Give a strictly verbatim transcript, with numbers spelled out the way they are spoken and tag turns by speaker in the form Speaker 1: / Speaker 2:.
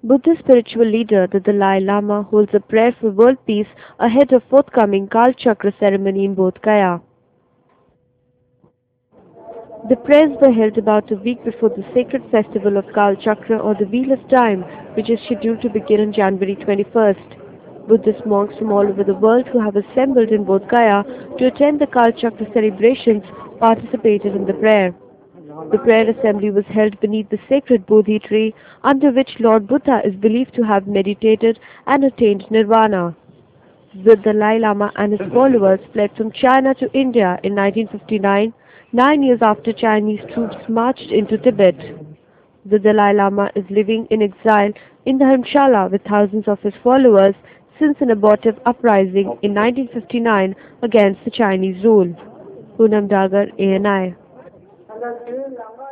Speaker 1: Buddhist spiritual leader the Dalai Lama holds a prayer for world peace ahead of forthcoming Kal Chakra ceremony in Bodh Gaya. The prayers were held about a week before the sacred festival of Kal Chakra or the Wheel of Time, which is scheduled to begin on January twenty-first. Buddhist monks from all over the world who have assembled in Bodh Gaya to attend the Kal Chakra celebrations participated in the prayer. The prayer assembly was held beneath the sacred Bodhi tree under which Lord Buddha is believed to have meditated and attained nirvana. The Dalai Lama and his followers fled from China to India in nineteen fifty-nine, nine years after Chinese troops marched into Tibet. The Dalai Lama is living in exile in Dharamshala with thousands of his followers since an abortive uprising in nineteen fifty-nine against the Chinese rule. Poonam Dagar, A N I.